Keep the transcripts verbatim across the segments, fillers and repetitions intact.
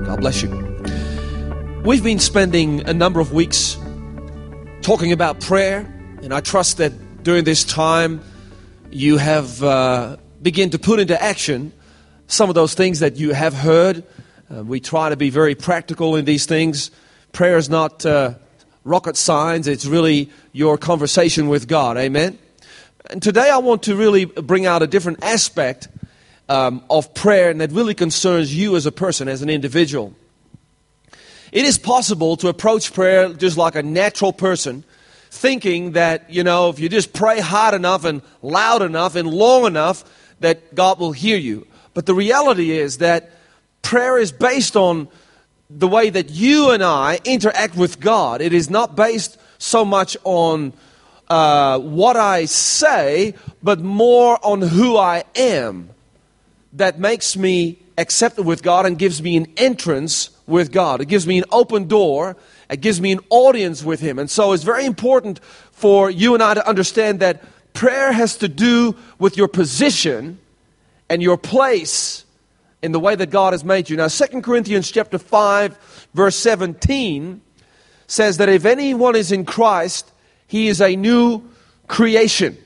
God bless you. We've been spending a number of weeks talking about prayer, and I trust that during this time you have uh, begun to put into action some of those things that you have heard. Uh, we try to be very practical in these things. Prayer is not uh, rocket science. It's really your conversation with God. Amen? And today I want to really bring out a different aspect um, of prayer, and that really concerns you as a person, as an individual. It is possible to approach prayer just like a natural person, thinking that, you know, if you just pray hard enough and loud enough and long enough, that God will hear you. But the reality is that prayer is based on the way that you and I interact with God. It is not based so much on uh, what I say, but more on who I am. That makes me accepted with God and gives me an entrance with God. It gives me an open door. It gives me an audience with Him. And so it's very important for you and I to understand that prayer has to do with your position and your place in the way that God has made you. Now, Second Corinthians chapter five, verse seventeen says that if anyone is in Christ, he is a new creation.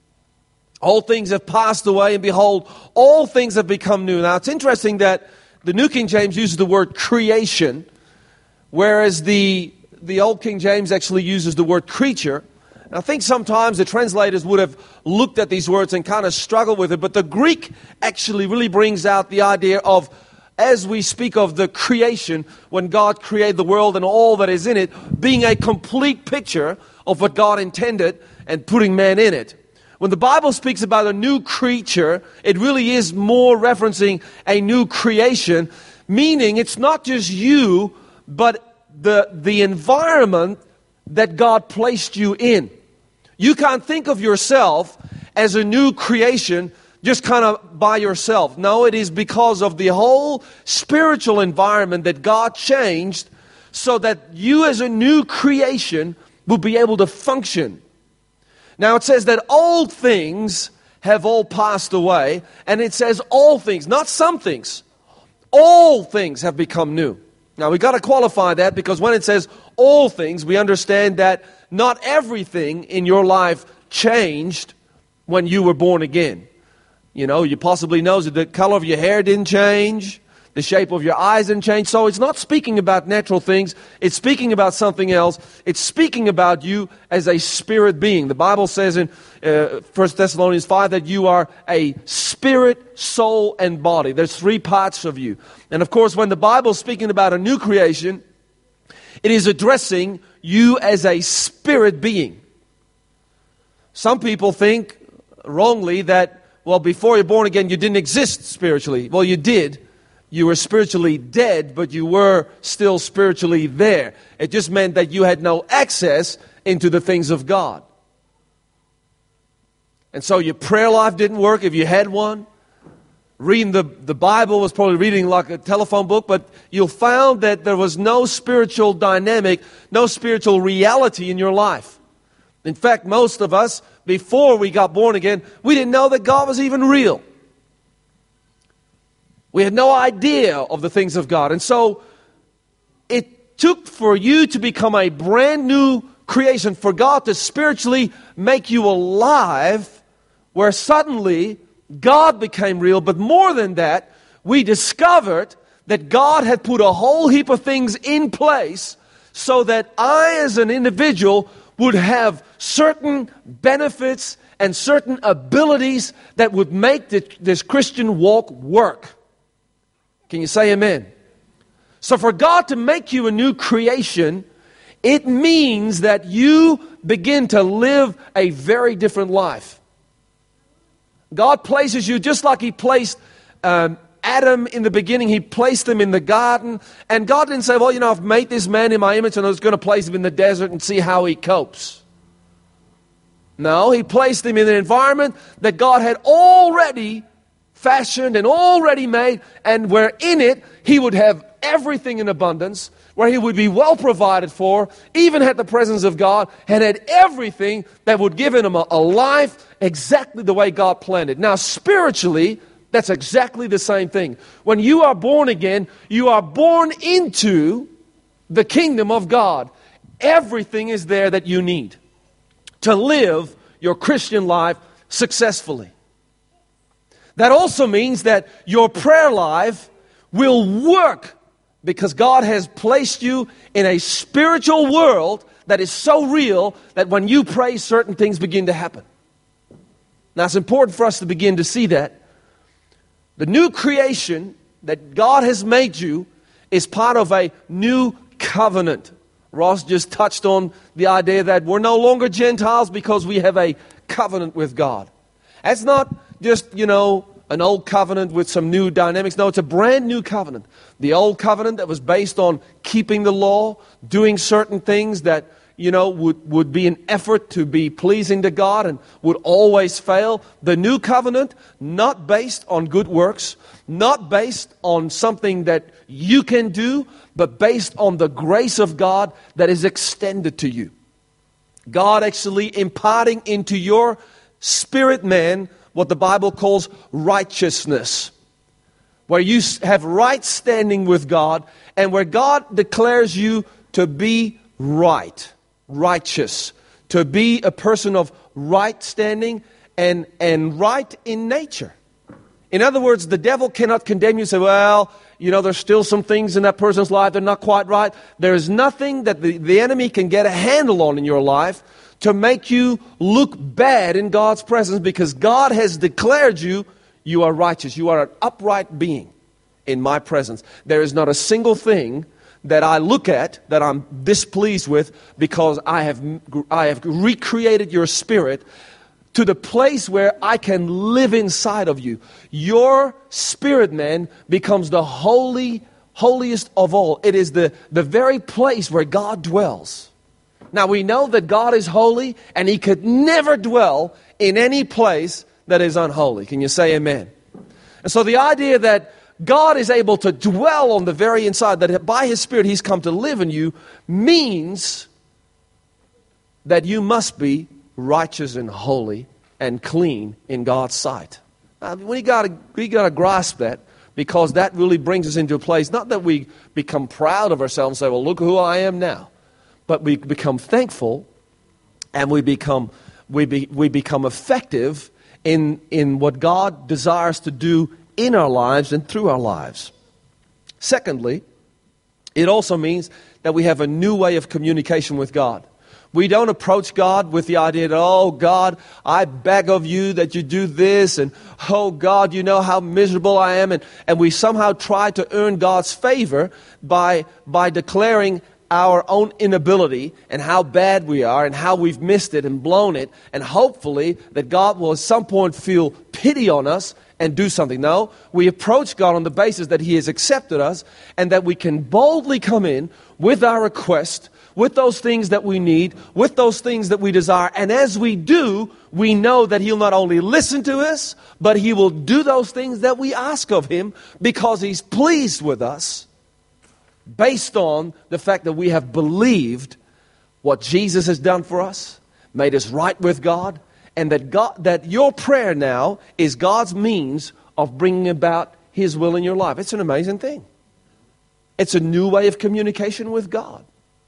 All things have passed away, and behold, all things have become new. Now, it's interesting that the New King James uses the word creation, whereas the, the Old King James actually uses the word creature. And I think sometimes the translators would have looked at these words and kind of struggled with it, but the Greek actually really brings out the idea of, as we speak of the creation, when God created the world and all that is in it, being a complete picture of what God intended and putting man in it. When the Bible speaks about a new creature, it really is more referencing a new creation, meaning it's not just you, but the, the environment that God placed you in. You can't think of yourself as a new creation just kind of by yourself. No, it is because of the whole spiritual environment that God changed so that you as a new creation will be able to function. Now it says that old things have all passed away, and it says all things, not some things. All things have become new. Now we've got to qualify that, because when it says all things, we understand that not everything in your life changed when you were born again. You know, you possibly know that the color of your hair didn't change, the shape of your eyes didn't change. So it's not speaking about natural things. It's speaking about something else. It's speaking about you as a spirit being. The Bible says in uh, First Thessalonians five that you are a spirit, soul, and body. There's three parts of you. And of course, when the Bible's speaking about a new creation, it is addressing you as a spirit being. Some people think wrongly that, well, before you're born again, you didn't exist spiritually. Well, you did. You were spiritually dead, but you were still spiritually there. It just meant that you had no access into the things of God. And so your prayer life didn't work if you had one. Reading the, the Bible was probably reading like a telephone book, but you found that there was no spiritual dynamic, no spiritual reality in your life. In fact, most of us, before we got born again, we didn't know that God was even real. We had no idea of the things of God. And so it took for you to become a brand new creation, for God to spiritually make you alive, where suddenly God became real. But more than that, we discovered that God had put a whole heap of things in place so that I as an individual would have certain benefits and certain abilities that would make the, this Christian walk work. Can you say amen? So for God to make you a new creation, it means that you begin to live a very different life. God places you just like He placed um, Adam in the beginning. He placed him in the garden. And God didn't say, well, you know, I've made this man in my image and I was going to place him in the desert and see how he copes. No, He placed him in an environment that God had already fashioned and already made, and where in it he would have everything in abundance, where he would be well provided for, even had the presence of God, and had everything that would give him a, a life exactly the way God planned it. Now, spiritually, That's exactly the same thing. When you are born again, you are born into the kingdom of God. Everything is there that you need to live your Christian life successfully. That also means that your prayer life will work because God has placed you in a spiritual world that is so real that when you pray, certain things begin to happen. Now, it's important for us to begin to see that. The new creation that God has made you is part of a new covenant. Ross just touched on the idea that we're no longer Gentiles because we have a covenant with God. That's not just, you know, an old covenant with some new dynamics. No, it's a brand new covenant. The old covenant that was based on keeping the law, doing certain things that, you know, would, would be an effort to be pleasing to God and would always fail. The new covenant, not based on good works, not based on something that you can do, but based on the grace of God that is extended to you. God actually imparting into your spirit man what the Bible calls righteousness, where you have right standing with God and where God declares you to be right, righteous, to be a person of right standing and, and right in nature. In other words, the devil cannot condemn you and say, well, you know, there's still some things in that person's life that are not quite right. There is nothing that the, the enemy can get a handle on in your life to make you look bad in God's presence, because God has declared you, you are righteous. You are an upright being in my presence. There is not a single thing that I look at that I'm displeased with, because I have, I have recreated your spirit to the place where I can live inside of you. Your spirit man becomes the holy, holiest of all. It is the, the very place where God dwells. Now, we know that God is holy, and He could never dwell in any place that is unholy. Can you say amen? And so the idea that God is able to dwell on the very inside, that by His Spirit He's come to live in you, means that you must be righteous and holy and clean in God's sight. Now, we got we got to grasp that, because that really brings us into a place, not that we become proud of ourselves and say, well, look who I am now. But we become thankful, and we become we be, we become effective in in what God desires to do in our lives and through our lives. Secondly, it also means that we have a new way of communication with God. We don't approach God with the idea that, oh, God, I beg of you that you do this, and oh, God, you know how miserable I am. And, and we somehow try to earn God's favor by by declaring our own inability and how bad we are and how we've missed it and blown it, and hopefully that God will at some point feel pity on us and do something. No, we approach God on the basis that He has accepted us, and that we can boldly come in with our request, with those things that we need, with those things that we desire. And as we do, we know that He'll not only listen to us, but He will do those things that we ask of Him, because He's pleased with us, based on the fact that we have believed what Jesus has done for us, made us right with God, and that God, that your prayer now is God's means of bringing about His will in your life. It's an amazing thing. It's a new way of communication with God.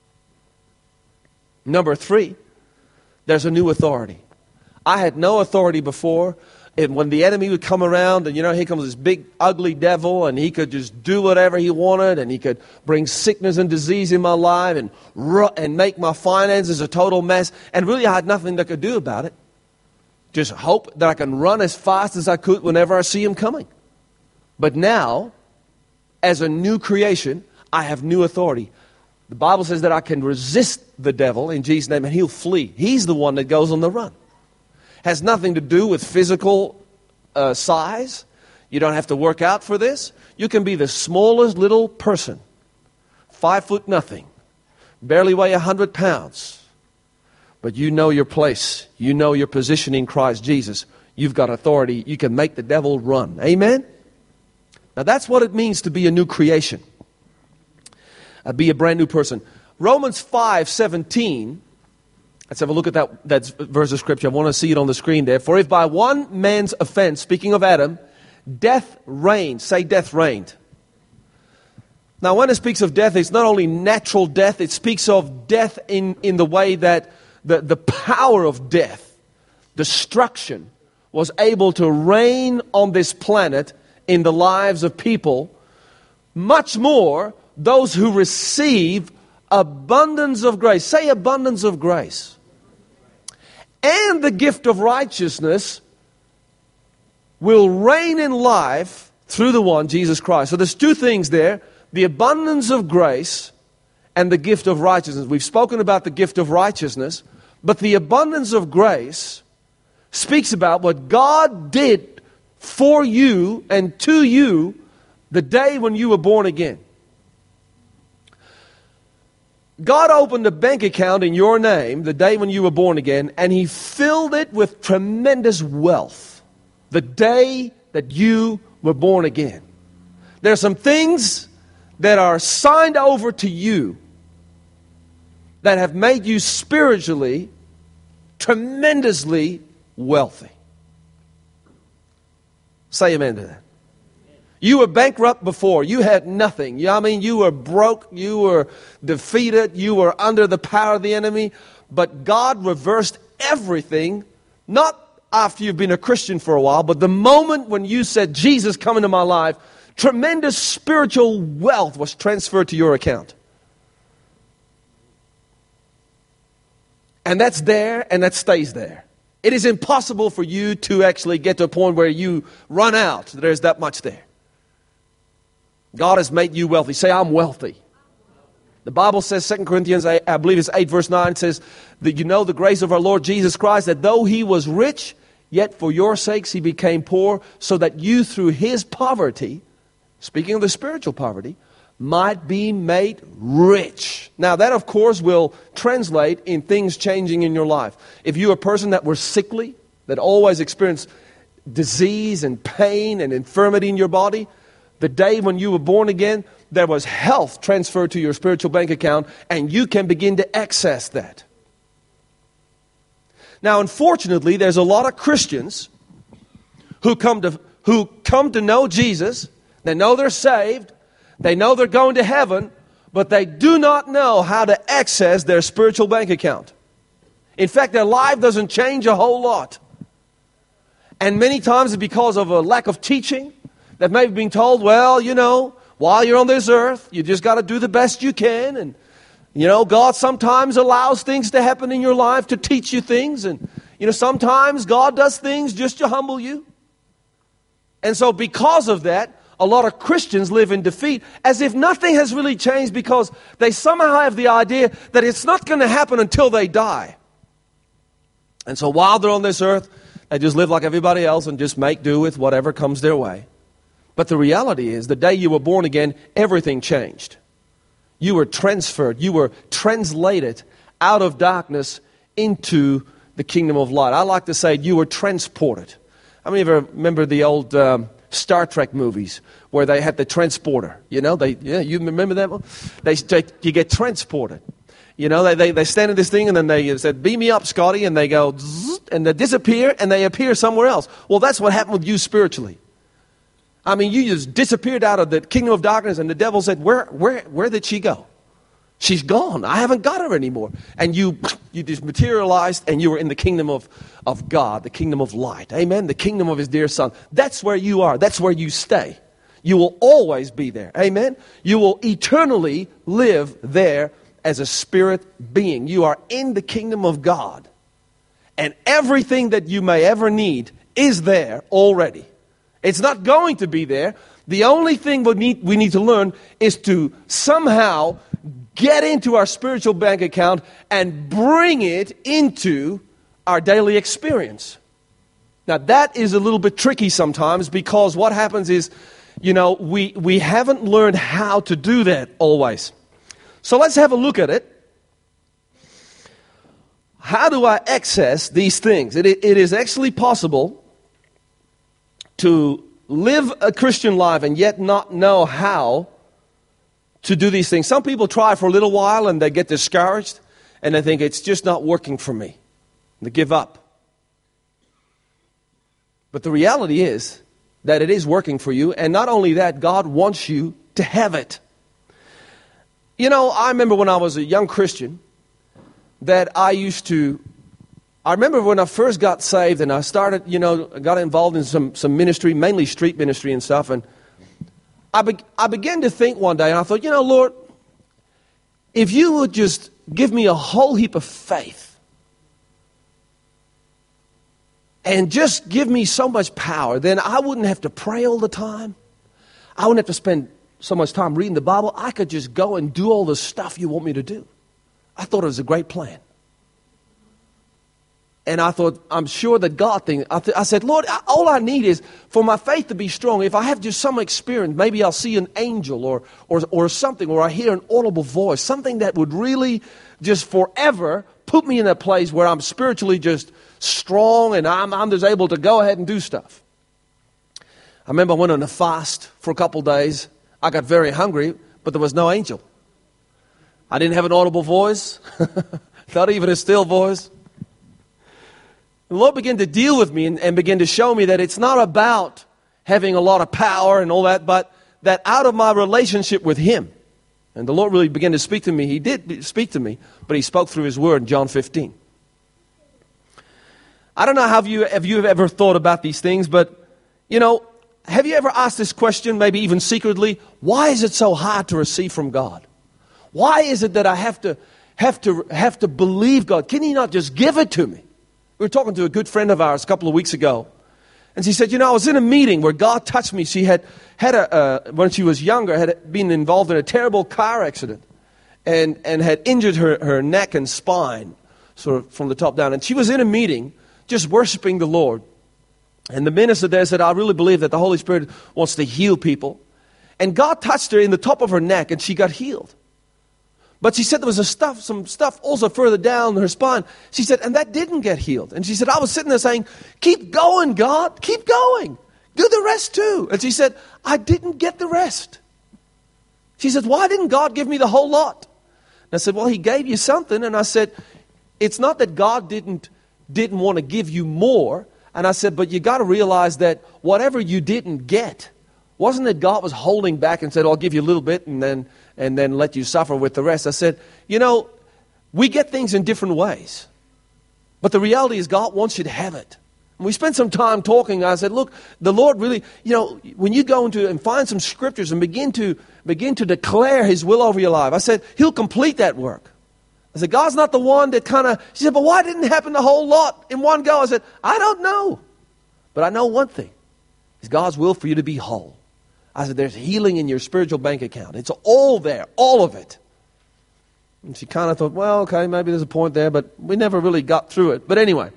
Number three, there's a new authority. I had no authority before. And when the enemy would come around, and you know, here comes this big ugly devil, and he could just do whatever he wanted, and he could bring sickness and disease in my life, and ru- and make my finances a total mess. And really, I had nothing that I could do about it. Just hope that I can run as fast as I could whenever I see him coming. But now, as a new creation, I have new authority. The Bible says that I can resist the devil in Jesus' name, and he'll flee. He's the one that goes on the run. Has nothing to do with physical uh, size. You don't have to work out for this. You can be the smallest little person, five foot nothing, barely weigh a hundred pounds. But you know your place. You know your position in Christ Jesus. You've got authority. You can make the devil run. Amen? Now that's what it means to be a new creation. Uh, be a brand new person. Romans five seventeen. Let's have a look at that, that verse of Scripture. I want to see it on the screen there. For if by one man's offense, speaking of Adam, death reigned. Say, death reigned. Now, when it speaks of death, it's not only natural death, it speaks of death in, in the way that the, the power of death, destruction, was able to reign on this planet in the lives of people. Much more, those who receive abundance of grace. Say, abundance of grace. And the gift of righteousness will reign in life through the one, Jesus Christ. So there's two things there. The abundance of grace and the gift of righteousness. We've spoken about the gift of righteousness, but the abundance of grace speaks about what God did for you and to you the day when you were born again. God opened a bank account in your name the day when you were born again, and He filled it with tremendous wealth the day that you were born again. There are some things that are signed over to you that have made you spiritually tremendously wealthy. Say amen to that. You were bankrupt before. You had nothing. I mean, you were broke. You were defeated. You were under the power of the enemy. But God reversed everything, not after you've been a Christian for a while, but the moment when you said, Jesus, come into my life, tremendous spiritual wealth was transferred to your account. And that's there, and that stays there. It is impossible for you to actually get to a point where you run out. There's that much there. God has made you wealthy. Say, I'm wealthy. The Bible says, Second Corinthians, I, I believe it's eight verse nine, says that you know the grace of our Lord Jesus Christ, that though He was rich, yet for your sakes He became poor, so that you through His poverty, speaking of the spiritual poverty, might be made rich. Now that, of course, will translate in things changing in your life. If you're a person that was sickly, that always experienced disease and pain and infirmity in your body, the day when you were born again, there was health transferred to your spiritual bank account, and you can begin to access that. Now, unfortunately, there's a lot of Christians who come to who come to know Jesus. They know they're saved. They know they're going to heaven, but they do not know how to access their spiritual bank account. In fact, their life doesn't change a whole lot. And many times it's because of a lack of teaching. That may have been told, well, you know, while you're on this earth, you just got to do the best you can. And, you know, God sometimes allows things to happen in your life to teach you things. And, you know, sometimes God does things just to humble you. And so because of that, a lot of Christians live in defeat as if nothing has really changed, because they somehow have the idea that it's not going to happen until they die. And so while they're on this earth, they just live like everybody else and just make do with whatever comes their way. But the reality is, the day you were born again, everything changed. You were transferred. You were translated out of darkness into the kingdom of light. I like to say you were transported. How many of you remember the old um, Star Trek movies where they had the transporter? You know, they yeah, you remember that one? They, they you get transported. You know, they, they they stand in this thing and then they said, "Beam me up, Scotty," and they go zzz, and they disappear and they appear somewhere else. Well, that's what happened with you spiritually. I mean, you just disappeared out of the kingdom of darkness, and the devil said, where where, where did she go? She's gone. I haven't got her anymore. And you you just materialized, and you were in the kingdom of, of God, the kingdom of light. Amen? The kingdom of His dear Son. That's where you are. That's where you stay. You will always be there. Amen? You will eternally live there as a spirit being. You are in the kingdom of God. And everything that you may ever need is there already. It's not going to be there. The only thing we need, we need to learn is to somehow get into our spiritual bank account and bring it into our daily experience. Now, that is a little bit tricky sometimes, because what happens is, you know, we, we haven't learned how to do that always. So let's have a look at it. How do I access these things? It, it is actually possible to live a Christian life and yet not know how to do these things. Some people try for a little while and they get discouraged and they think it's just not working for me. And they give up. But the reality is, that it is working for you. And not only that, God wants you to have it. You know, I remember when I was a young Christian that I used to, I remember when I first got saved and I started, you know, got involved in some, some ministry, mainly street ministry and stuff. And I, be, I began to think one day, and I thought, you know, Lord, if you would just give me a whole heap of faith and just give me so much power, then I wouldn't have to pray all the time. I wouldn't have to spend so much time reading the Bible. I could just go and do all the stuff you want me to do. I thought it was a great plan. And I thought, I'm sure that God thinks, I, th- I said, Lord, I, all I need is for my faith to be strong. If I have just some experience, maybe I'll see an angel or, or, or something, or I hear an audible voice, something that would really just forever put me in a place where I'm spiritually just strong and I'm, I'm just able to go ahead and do stuff. I remember I went on a fast for a couple days. I got very hungry, but there was no angel. I didn't have an audible voice, not even a still voice. The Lord began to deal with me and, and began to show me that it's not about having a lot of power and all that, but that out of my relationship with Him. And the Lord really began to speak to me. He did speak to me, but He spoke through His Word in John fifteen. I don't know how you, have you ever thought about these things, but, you know, have you ever asked this question, maybe even secretly, why is it so hard to receive from God? Why is it that I have to, have to, have to believe God? Can He not just give it to me? We were talking to a good friend of ours a couple of weeks ago. And she said, you know, I was in a meeting where God touched me. She had, had a, uh, when she was younger, had been involved in a terrible car accident and, and had injured her, her neck and spine, sort of from the top down. And she was in a meeting just worshiping the Lord. And the minister there said, I really believe that the Holy Spirit wants to heal people. And God touched her in the top of her neck and she got healed. But she said there was a stuff, some stuff also further down her spine. She said, and that didn't get healed. And she said, I was sitting there saying, keep going, God, keep going. Do the rest too. And she said, I didn't get the rest. She said, why didn't God give me the whole lot? And I said, well, He gave you something. And I said, it's not that God didn't, didn't want to give you more. And I said, but you got to realize that whatever you didn't get, wasn't that God was holding back and said, I'll give you a little bit and then and then let you suffer with the rest. I said, you know, we get things in different ways. But the reality is God wants you to have it. And we spent some time talking. I said, look, the Lord really, you know, when you go into and find some scriptures and begin to begin to declare His will over your life, I said, He'll complete that work. I said, God's not the one that kind of, she said, but why didn't it happen the whole lot in one go? I said, I don't know. But I know one thing. It's God's will for you to be whole. I said, there's healing in your spiritual bank account. It's all there, all of it. And she kind of thought, well, okay, maybe there's a point there, but we never really got through it. But anyway,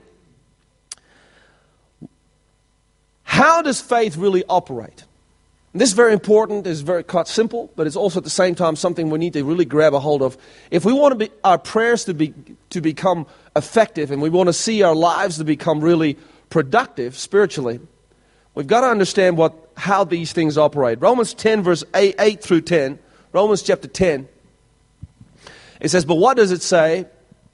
how does faith really operate? And this is very important. It's very quite simple, but it's also at the same time something we need to really grab a hold of. If we want to be, our prayers to be to become effective, and we want to see our lives to become really productive spiritually, we've got to understand what how these things operate. Romans ten, verse eight, eight through ten. Romans chapter ten. It says, but what does it say?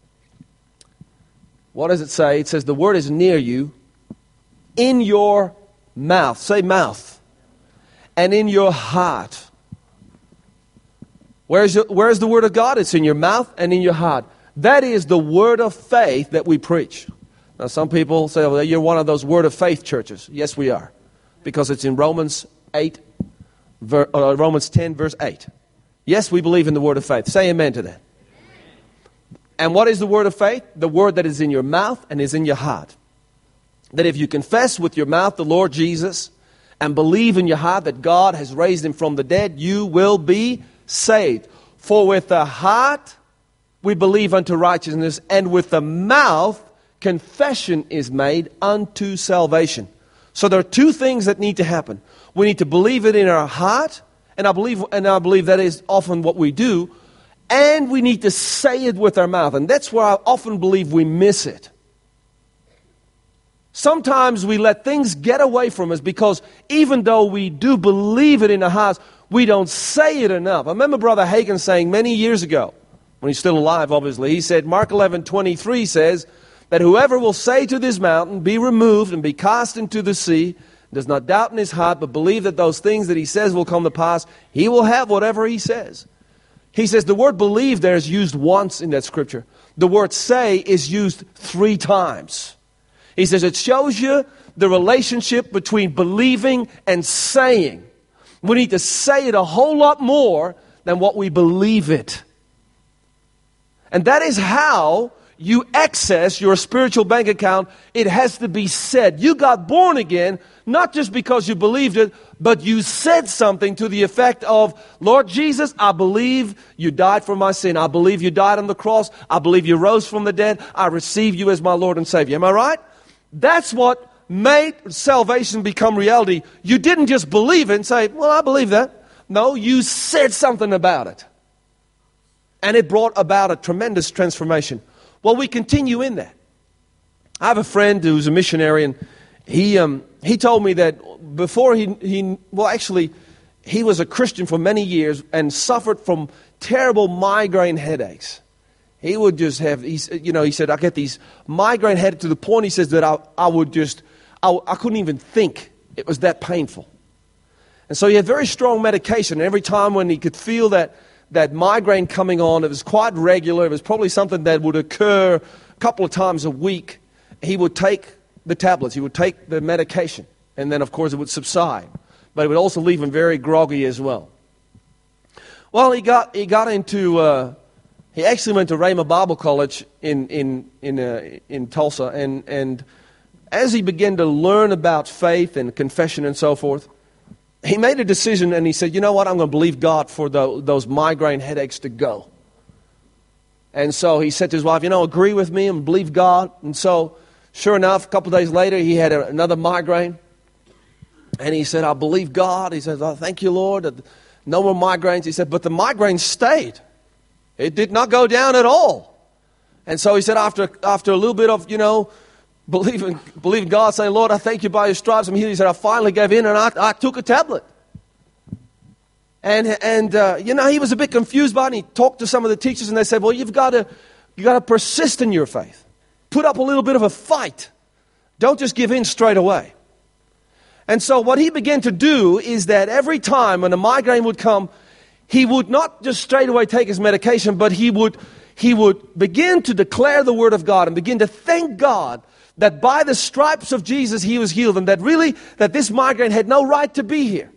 What does it say? It says, the word is near you, in your mouth. Say mouth. And in your heart. Where's, your, where's the word of God? It's in your mouth and in your heart. That is the word of faith that we preach. Now some people say, well, you're one of those word of faith churches. Yes, we are. Because it's in Romans eight, ver, uh, Romans ten, verse eight. Yes, we believe in the word of faith. Say amen to that. And what is the word of faith? The word that is in your mouth and is in your heart. That if you confess with your mouth the Lord Jesus and believe in your heart that God has raised Him from the dead, you will be saved. For with the heart we believe unto righteousness, and with the mouth confession is made unto salvation. So there are two things that need to happen. We need to believe it in our heart, and I believe and I believe that is often what we do, and we need to say it with our mouth. And that's where I often believe we miss it. Sometimes we let things get away from us because even though we do believe it in our hearts, we don't say it enough. I remember Brother Hagin saying many years ago, when he's still alive obviously, he said, Mark eleven twenty-three says, that whoever will say to this mountain, be removed and be cast into the sea, does not doubt in his heart, but believe that those things that he says will come to pass, he will have whatever he says. He says the word believe there is used once in that scripture. The word say is used three times. He says it shows you the relationship between believing and saying. We need to say it a whole lot more than what we believe it. And that is how you access your spiritual bank account. It has to be said. You got born again, not just because you believed it, but you said something to the effect of, Lord Jesus, I believe you died for my sin. I believe you died on the cross. I believe you rose from the dead. I receive you as my Lord and Savior. Am I right? That's what made salvation become reality. You didn't just believe it and say, well, I believe that. No, you said something about it. And it brought about a tremendous transformation. Well, we continue in that. I have a friend who's a missionary, and he um, he told me that before he, he, well, actually, he was a Christian for many years and suffered from terrible migraine headaches. He would just have, he, you know, he said, I get these migraine headaches to the point, he says, that I, I would just, I, I couldn't even think. It was that painful. And so he had very strong medication. And every time when he could feel that, that migraine coming on, it was quite regular. It was probably something that would occur a couple of times a week. He would take the tablets. He would take the medication. And then, of course, it would subside. But it would also leave him very groggy as well. Well, he got he got into, uh, he actually went to Rhema Bible College in in in, uh, in Tulsa. And, and as he began to learn about faith and confession and so forth, he made a decision and he said, you know what, I'm going to believe God for the, those migraine headaches to go. And so he said to his wife, you know, agree with me and believe God. And so, sure enough, a couple of days later, he had a, another migraine. And he said, I believe God. He said, oh, thank you, Lord. No more migraines. He said, but the migraine stayed. It did not go down at all. And so he said, after after a little bit of, you know, Believing, believing God, saying, Lord, I thank you by your stripes I'm healed. He said, I finally gave in and I, I took a tablet. And, and uh, you know, he was a bit confused by it. And he talked to some of the teachers and they said, well, you've got to, you got to persist in your faith. Put up a little bit of a fight. Don't just give in straight away. And so what he began to do is that every time when a migraine would come, he would not just straight away take his medication, but he would, he would begin to declare the word of God and begin to thank God that by the stripes of Jesus he was healed, and that really, that this migraine had no right to be here.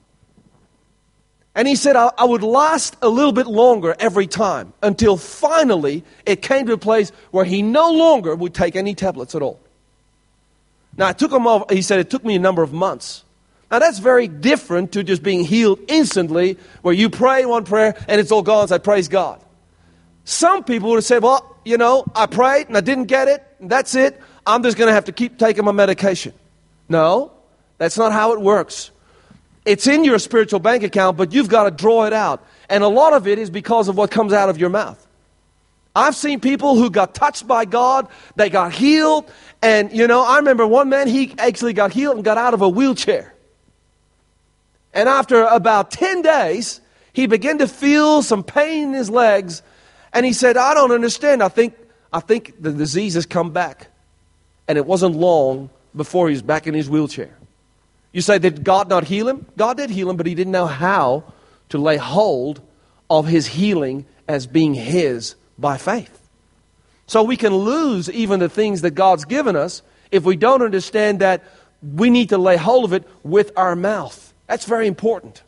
And he said, I, I would last a little bit longer every time, until finally it came to a place where he no longer would take any tablets at all. Now, it took him, over, he said, it took me a number of months. Now, that's very different to just being healed instantly, where you pray one prayer and it's all gone, and say, praise God. Some people would have said, well, you know, I prayed and I didn't get it, and that's it. I'm just going to have to keep taking my medication. No, that's not how it works. It's in your spiritual bank account, but you've got to draw it out. And a lot of it is because of what comes out of your mouth. I've seen people who got touched by God, they got healed, and, you know, I remember one man, he actually got healed and got out of a wheelchair. And after about ten days, he began to feel some pain in his legs, and he said, I don't understand. I think, I think the disease has come back. And it wasn't long before he was back in his wheelchair. You say, did God not heal him? God did heal him, but he didn't know how to lay hold of his healing as being his by faith. So we can lose even the things that God's given us if we don't understand that we need to lay hold of it with our mouth. That's very important.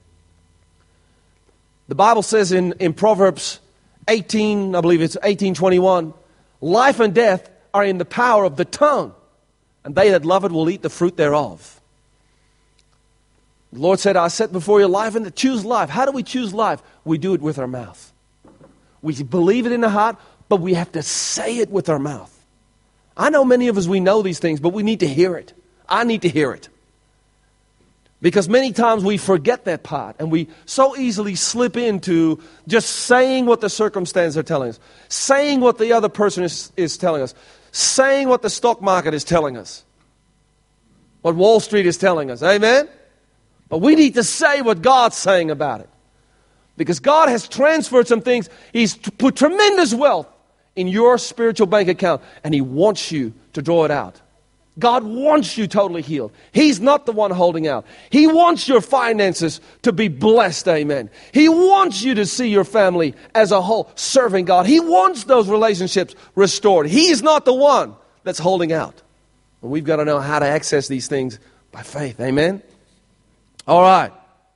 The Bible says in, in Proverbs eighteen, I believe it's eighteen twenty-one, life and death are in the power of the tongue, and they that love it will eat the fruit thereof. The Lord said, I set before you life and to choose life. How do we choose life? We do it with our mouth. We believe it in the heart, but we have to say it with our mouth. I know many of us, we know these things, but we need to hear it. I need to hear it. Because many times we forget that part, and we so easily slip into just saying what the circumstances are telling us, saying what the other person is, is telling us, saying what the stock market is telling us, what Wall Street is telling us. Amen? But we need to say what God's saying about it. Because God has transferred some things. He's put tremendous wealth in your spiritual bank account, and He wants you to draw it out. God wants you totally healed. He's not the one holding out. He wants your finances to be blessed, amen. He wants you to see your family as a whole serving God. He wants those relationships restored. He's not the one that's holding out. And we've got to know how to access these things by faith, amen. All right.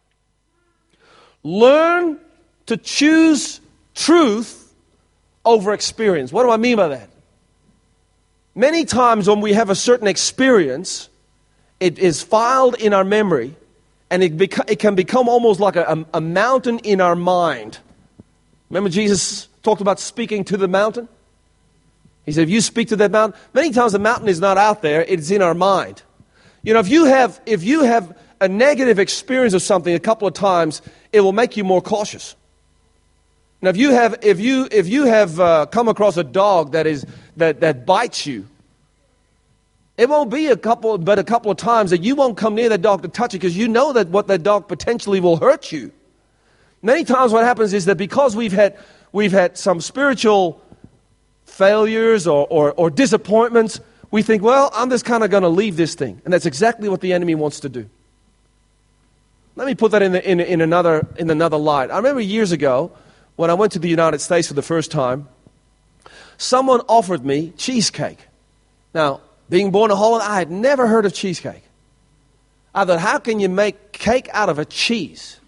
Learn to choose truth over experience. What do I mean by that? Many times when we have a certain experience, it is filed in our memory, and it, beca- it can become almost like a, a, a mountain in our mind. Remember Jesus talked about speaking to the mountain? He said, if you speak to that mountain, many times the mountain is not out there, it's in our mind. You know, if you have if you have a negative experience of something a couple of times, it will make you more cautious. Now, if you have if you if you have uh, come across a dog that is that that bites you, it won't be a couple, but a couple of times that you won't come near that dog to touch it because you know that what that dog potentially will hurt you. Many times, what happens is that because we've had we've had some spiritual failures or or, or disappointments, we think, well, I'm just kind of going to leave this thing, and that's exactly what the enemy wants to do. Let me put that in the, in in another in another light. I remember years ago, when I went to the United States for the first time, someone offered me cheesecake. Now, being born in Holland, I had never heard of cheesecake. I thought, how can you make cake out of a cheese?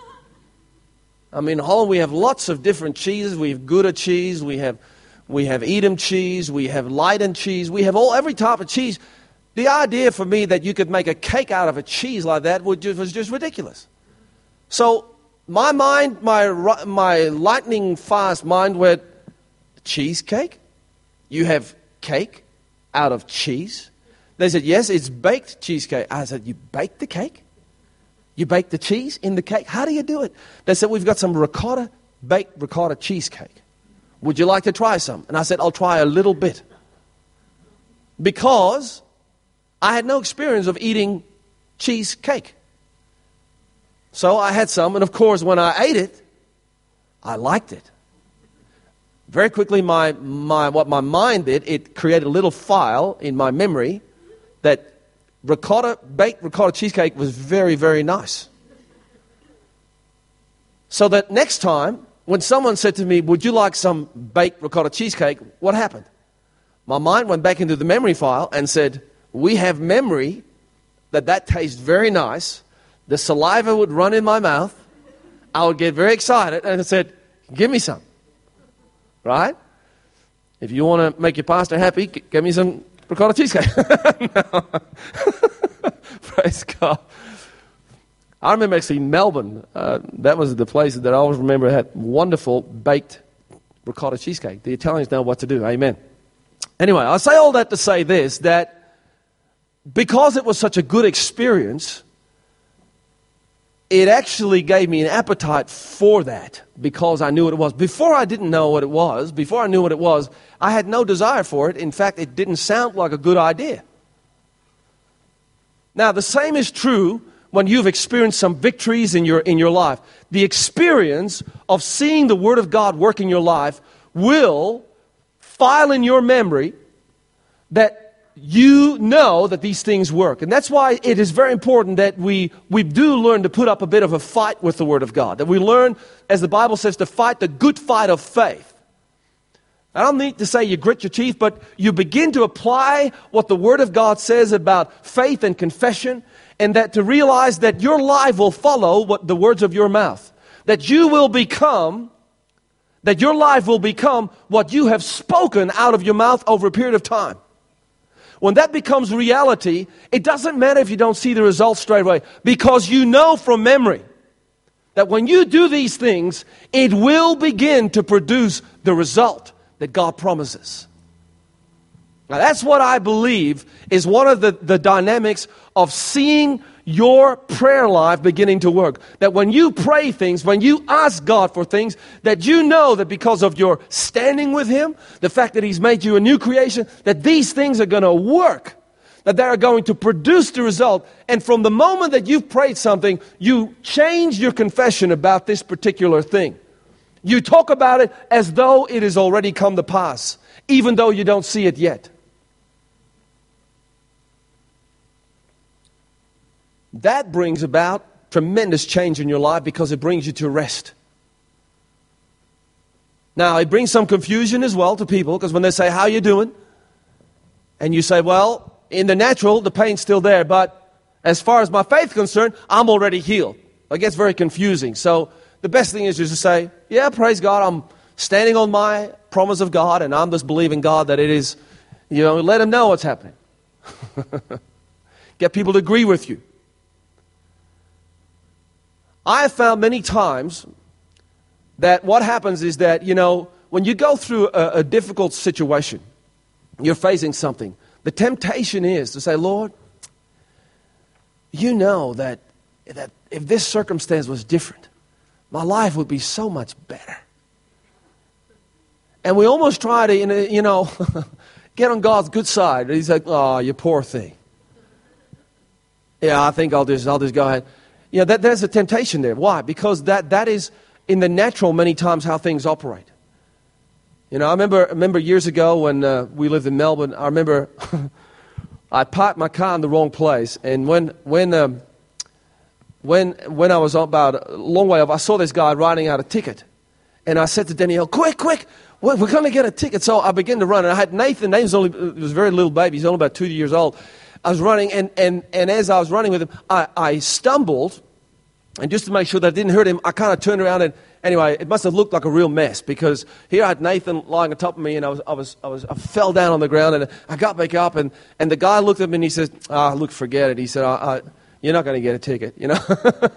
I mean, in Holland, we have lots of different cheeses. We have Gouda cheese. We have we have Edam cheese. We have Leiden cheese. We have all every type of cheese. The idea for me that you could make a cake out of a cheese like that would just, was just ridiculous. So my mind, my my lightning fast mind went, cheesecake? You have cake out of cheese? They said, yes, it's baked cheesecake. I said, you bake the cake? You bake the cheese in the cake? How do you do it? They said, we've got some ricotta, baked ricotta cheesecake. Would you like to try some? And I said, I'll try a little bit. Because I had no experience of eating cheesecake. So I had some, and of course, when I ate it, I liked it. Very quickly, my, my what my mind did, it created a little file in my memory that ricotta, baked ricotta cheesecake was very, very nice. So that next time, when someone said to me, would you like some baked ricotta cheesecake, what happened? My mind went back into the memory file and said, we have memory that that tastes very nice. The saliva would run in my mouth. I would get very excited and I said, give me some. Right? If you want to make your pastor happy, give me some ricotta cheesecake. Praise God. I remember actually in Melbourne, uh, that was the place that I always remember had wonderful baked ricotta cheesecake. The Italians know what to do. Amen. Anyway, I say all that to say this, that because it was such a good experience, it actually gave me an appetite for that because I knew what it was. Before I didn't know what it was, before I knew what it was, I had no desire for it. In fact, it didn't sound like a good idea. Now, the same is true when you've experienced some victories in your in your life. The experience of seeing the Word of God work in your life will file in your memory that you know that these things work. And that's why it is very important that we, we do learn to put up a bit of a fight with the Word of God. That we learn, as the Bible says, to fight the good fight of faith. I don't need to say you grit your teeth, but you begin to apply what the Word of God says about faith and confession, and that to realize that your life will follow what the words of your mouth. That you will become, that your life will become what you have spoken out of your mouth over a period of time. When that becomes reality, it doesn't matter if you don't see the results straight away, because you know from memory that when you do these things, it will begin to produce the result that God promises. Now that's what I believe is one of the, the dynamics of seeing your prayer life beginning to work. That when you pray things, when you ask God for things, that you know that because of your standing with Him, the fact that He's made you a new creation, that these things are going to work. That they are going to produce the result. And from the moment that you've prayed something, you change your confession about this particular thing. You talk about it as though it has already come to pass, even though you don't see it yet. that brings about tremendous change in your life because it brings you to rest. Now, it brings some confusion as well to people because when they say, how you doing? And you say, well, in the natural, the pain's still there, but as far as my faith is concerned, I'm already healed. It gets very confusing. So the best thing is just to say, yeah, praise God, I'm standing on my promise of God, and I'm just believing God that it is, you know, let Him know what's happening. Get people to agree with you. I have found many times that what happens is that, you know, when you go through a, a difficult situation, you're facing something, the temptation is to say, Lord, you know that, that if this circumstance was different, my life would be so much better. And we almost try to, you know, get on God's good side. He's like, oh, you poor thing. Yeah, I think I'll just, I'll just go ahead. Yeah, that, there's a temptation there. Why? Because that, that is in the natural many times how things operate. You know, I remember, I remember years ago when uh, we lived in Melbourne, I remember I parked my car in the wrong place. And when when um, when when I was about a long way off, I saw this guy writing out a ticket. And I said to Danielle, quick, quick, we're going to get a ticket. So I began to run. And I had Nathan. Nathan's only, he was a very little baby. He's only about two years old. I was running, and, and, and as I was running with him, I, I stumbled. And just to make sure that I didn't hurt him, I kind of turned around and, anyway, it must have looked like a real mess because here I had Nathan lying on top of me, and I was, I was, I was, I fell down on the ground, and I got back up, and, and the guy looked at me and he said, "Ah, oh, look, forget it." He said, I, I, "You're not going to get a ticket," you know.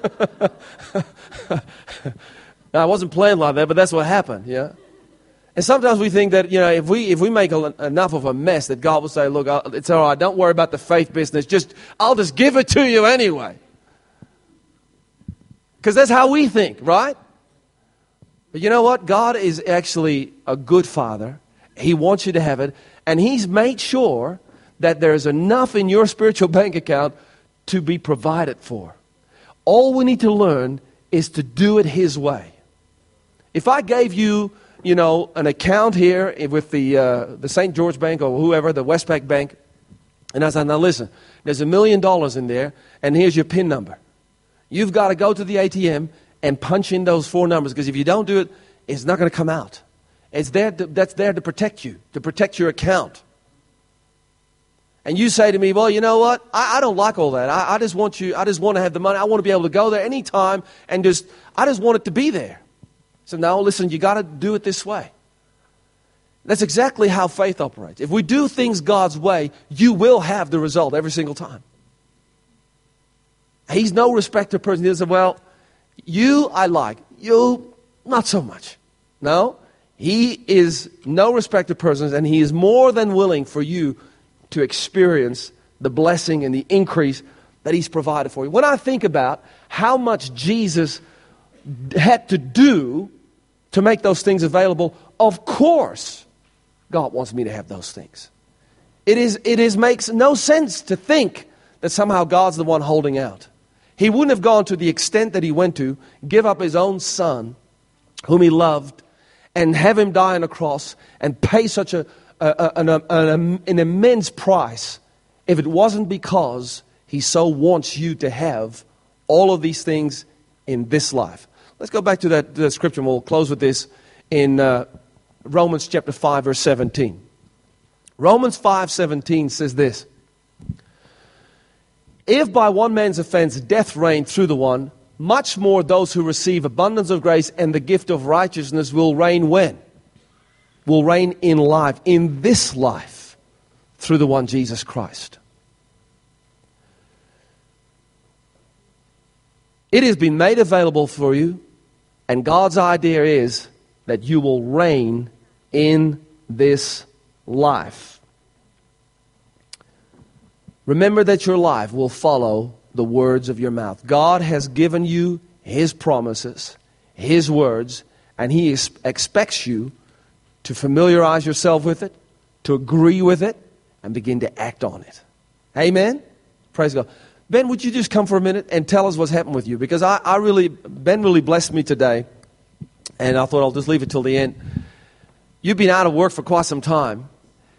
Now, I wasn't playing like that, but that's what happened, yeah. And sometimes we think that, you know, if we if we make a, enough of a mess, that God will say, "Look, I'll, it's all right. Don't worry about the faith business. Just I'll just give it to you anyway." Because that's how we think, right? But you know what? God is actually a good Father. He wants you to have it. And He's made sure that there's enough in your spiritual bank account to be provided for. All we need to learn is to do it His way. If I gave you, you know, an account here with the uh, the Saint George Bank or whoever, the Westpac Bank, and I said, now listen, there's a million dollars in there, and here's your PIN number. You've got to go to the A T M and punch in those four numbers, because if you don't do it, it's not going to come out. It's there to, that's there to protect you, to protect your account. And you say to me, well, you know what? I, I don't like all that. I, I just want you, I just want to have the money. I want to be able to go there anytime and just, I just want it to be there. So no, listen, you got to do it this way. That's exactly how faith operates. If we do things God's way, you will have the result every single time. He's no respecter of person. He says, well, you I like, you not so much. No, He is no respecter of persons, and He is more than willing for you to experience the blessing and the increase that He's provided for you. When I think about how much Jesus had to do to make those things available, of course, God wants me to have those things. It is, it is makes no sense to think that somehow God's the one holding out. He wouldn't have gone to the extent that He went to, give up His own Son, whom He loved, and have Him die on a cross and pay such a, a, an, a, an, an immense price if it wasn't because He so wants you to have all of these things in this life. Let's go back to that, that scripture, and we'll close with this in uh, Romans chapter five, verse seventeen. Romans five seventeen says this: if by one man's offense death reigned through the one, much more those who receive abundance of grace and the gift of righteousness will reign when? Will reign in life, in this life, through the one Jesus Christ. It has been made available for you, and God's idea is that you will reign in this life. Remember that your life will follow the words of your mouth. God has given you His promises, His words, and He is, expects you to familiarize yourself with it, to agree with it, and begin to act on it. Amen? Praise God. Ben, would you just come for a minute and tell us what's happened with you? Because I, I really, Ben really blessed me today, and I thought I'll just leave it till the end. You've been out of work for quite some time,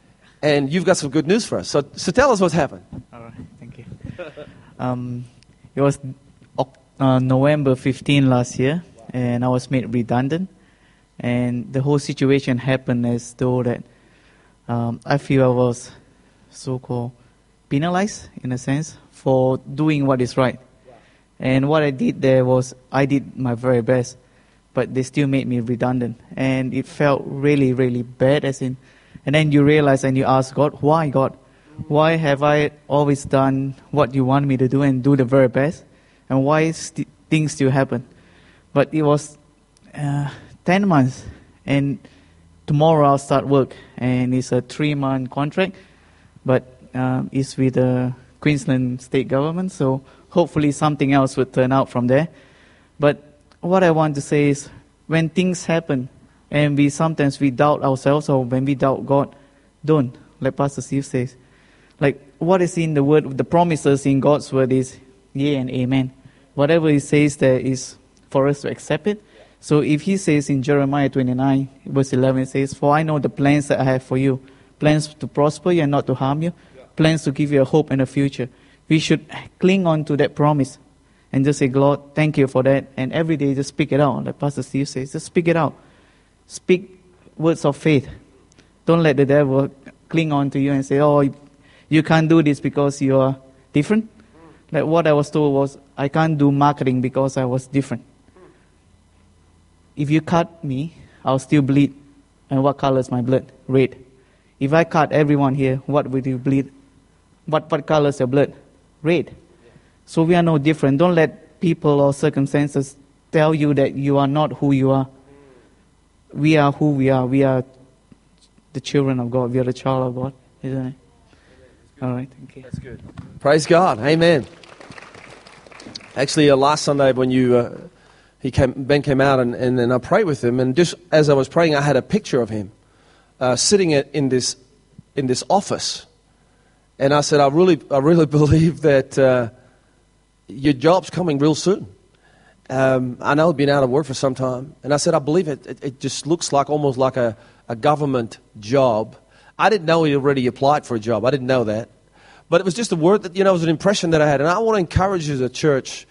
and you've got some good news for us. So, so tell us what's happened. All right, thank you. Um, It was uh, November fifteenth last year, and I was made redundant. And the whole situation happened as though that um, I feel I was so-called penalized, in a sense, for doing what is right. And what I did there was I did my very best, but they still made me redundant. And it felt really, really bad, as in, and then you realize and you ask God, why, God? Why have I always done what you want me to do and do the very best? And why st- things still happen? But it was uh, ten months, and tomorrow I'll start work. And it's a three-month contract, but um, it's with the Queensland state government, so hopefully something else will turn out from there. But what I want to say is, when things happen, and we sometimes we doubt ourselves, or when we doubt God, don't, like Pastor Steve says. Like, what is in the word, the promises in God's word is yea and amen. Whatever He says there is for us to accept it. So if He says in Jeremiah twenty-nine, verse eleven, it says, for I know the plans that I have for you, plans to prosper you and not to harm you, plans to give you a hope and a future. We should cling on to that promise and just say, Lord, thank you for that. And every day just speak it out. Like Pastor Steve says, just speak it out. Speak words of faith. Don't let the devil cling on to you and say, oh, you can't do this because you are different. Like what I was told was, I can't do marketing because I was different. If you cut me, I'll still bleed. And what color is my blood? Red. If I cut everyone here, what will you bleed? What, what color is your blood? Red. So we are no different. Don't let people or circumstances tell you that you are not who you are. We are who we are. We are the children of God. We are the child of God. Isn't it? All right, thank you. That's good. Praise God. Amen. Actually, uh, last Sunday when you, uh, he came, Ben came out and, and then I prayed with him, and just as I was praying, I had a picture of him uh, sitting in this in this office, and I said, I really, I really believe that uh, your job's coming real soon. Um, I know I've been out of work for some time, and I said, I believe it. It, it just looks like almost like a, a government job. I didn't know he already applied for a job. I didn't know that. But it was just a word that, you know, it was an impression that I had. And I want to encourage you as a church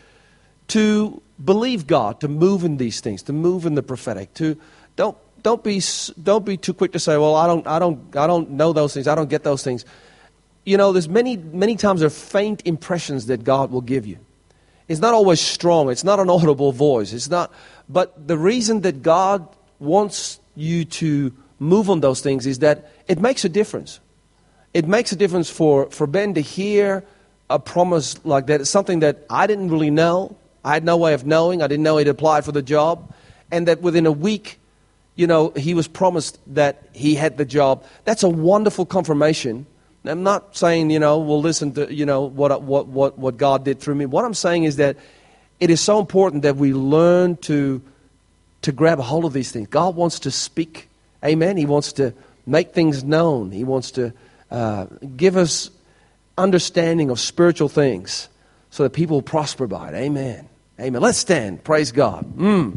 to believe God, to move in these things, to move in the prophetic. To don't don't be don't be too quick to say, well, I don't I don't I don't know those things. I don't get those things. You know, there's many many times there are faint impressions that God will give you. It's not always strong. It's not an audible voice. It's not. But the reason that God wants you to move on those things is that it makes a difference. It makes a difference for, for Ben to hear a promise like that. It's something that I didn't really know. I had no way of knowing. I didn't know he'd applied for the job. And that within a week, you know, he was promised that he had the job. That's a wonderful confirmation. I'm not saying, you know, we'll listen to, you know, what, what, what, what God did through me. What I'm saying is that it is so important that we learn to, to grab a hold of these things. God wants to speak. Amen. He wants to make things known. He wants to uh, give us understanding of spiritual things so that people will prosper by it. Amen. Amen. Let's stand. Praise God. Mm.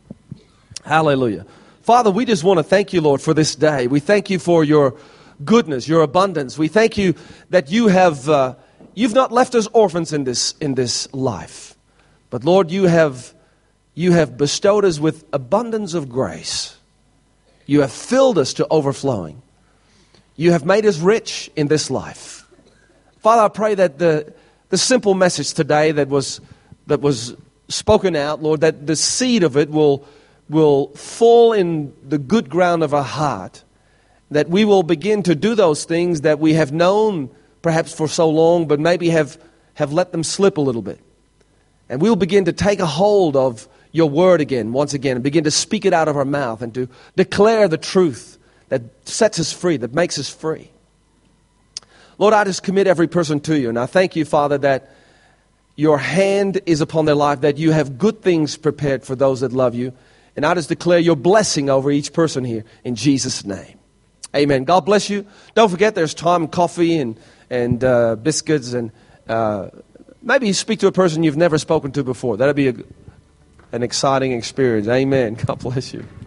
Hallelujah. Father, we just want to thank you, Lord, for this day. We thank you for your goodness, your abundance. We thank you that you have uh, you've not left us orphans in this in this life, but Lord, you have you have bestowed us with abundance of grace. You have filled us to overflowing. You have made us rich in this life. Father, I pray that the the simple message today that was that was spoken out, Lord, that the seed of it will will fall in the good ground of our heart, that we will begin to do those things that we have known perhaps for so long, but maybe have, have let them slip a little bit. And we'll begin to take a hold of your word again, once again, and begin to speak it out of our mouth and to declare the truth that sets us free, that makes us free. Lord, I just commit every person to you, and I thank you, Father, that your hand is upon their life, that you have good things prepared for those that love you. And I just declare your blessing over each person here in Jesus' name. Amen. God bless you. Don't forget there's time, coffee and, and uh, biscuits. And uh, maybe you speak to a person you've never spoken to before. That'll be a, an exciting experience. Amen. God bless you.